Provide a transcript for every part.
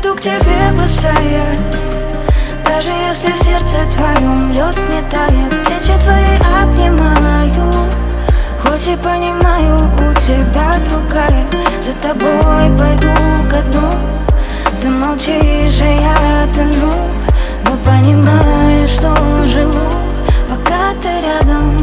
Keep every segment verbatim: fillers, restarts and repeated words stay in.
приду к тебе босая, даже если в сердце твоем лед не тает. Плечи твои обнимаю, хоть и понимаю, у тебя другая. За тобой пойду ко дну, ты молчишь, а я тону, но понимаю, что живу, пока ты рядом.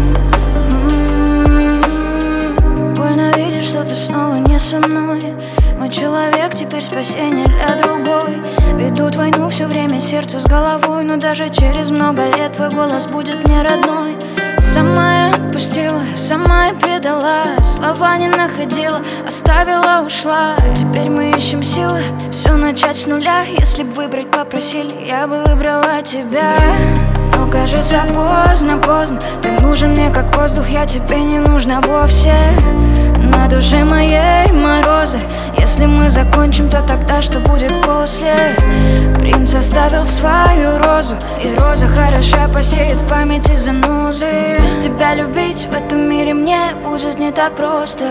М-м-м. Больно видеть, что ты снова не со мной. Мой человек, теперь спасение для другой. Ведут войну все время, сердце с головой, но даже через много лет твой голос будет мне родной. Сама я отпустила, сама я предала, слова не находила, оставила, ушла. Теперь мы ищем силы все начать с нуля. Если б выбрать попросили, я бы выбрала тебя. Но кажется поздно, поздно. Ты нужен мне как воздух, я тебе не нужна вовсе. На душе моей морозы. Если мы закончим, то тогда что будет после? Принц оставил свою розу, и роза хороша посеет в памяти занозы. Без тебя любить в этом мире мне будет не так просто.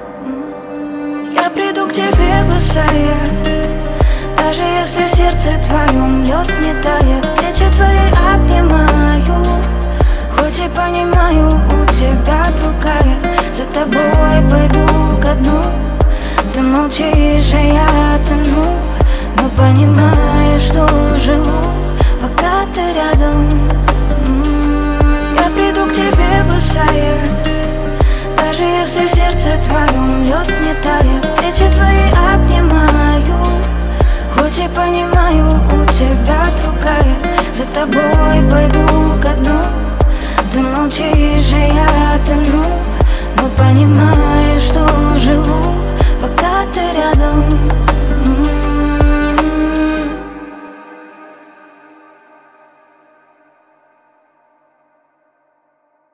Я приду к тебе босая, даже если в сердце твоем лед не тает. Плечи твои обнимаю, хоть и понимаю, у тебя другая. За тобой пойду ко дну, ты молчишь, а я тону, но понимаю, что живу, пока ты рядом. М-м-м. Я приду к тебе босая, даже если в сердце твоем лед не тает. Плечи твои обнимаю, хоть и понимаю, у тебя другая. За тобой пойду ко дну, ты молчишь, а я тону, но понимаю, что живу, пока ты рядом.